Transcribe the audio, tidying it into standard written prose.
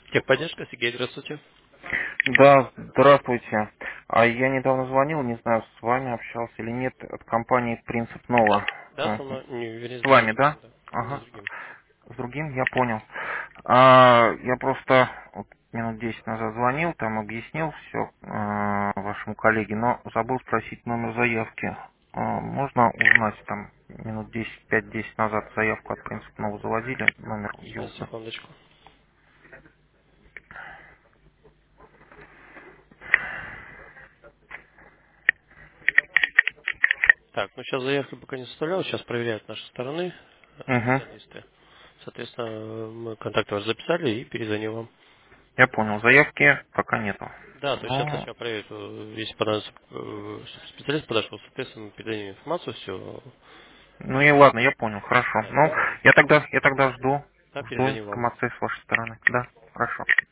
Техподдержка, Сергей, здравствуйте. Да, здравствуйте. Я недавно звонил, не знаю, с вами общался или нет, от компании Принцип Нова. Да, со мной, не, вернее, с С другим вами, человеком, да? да. Не с Ага. другим. С другим, я понял. Я просто вот минут 10 назад звонил, там объяснил все вашему коллеге, но забыл спросить номер заявки. Можно узнать, там минут 5-10 назад заявку от Принцип Нова заводили, номер Сейчас, юза. секундочку. Так, ну сейчас заявки пока не составлял, сейчас проверяют наши стороны Угу. специалисты. Соответственно, мы контакты вас записали и перезвоним вам. Я понял, заявки пока нету. Да, то есть сейчас Ну, сначала проверят, если понадобится, чтобы специалист подошел, соответственно, мы передадим информацию, все. ну и ладно, я понял, хорошо. Да, Ну, и я тогда жду да, перезвоним вам. информации с вашей стороны. Да, хорошо.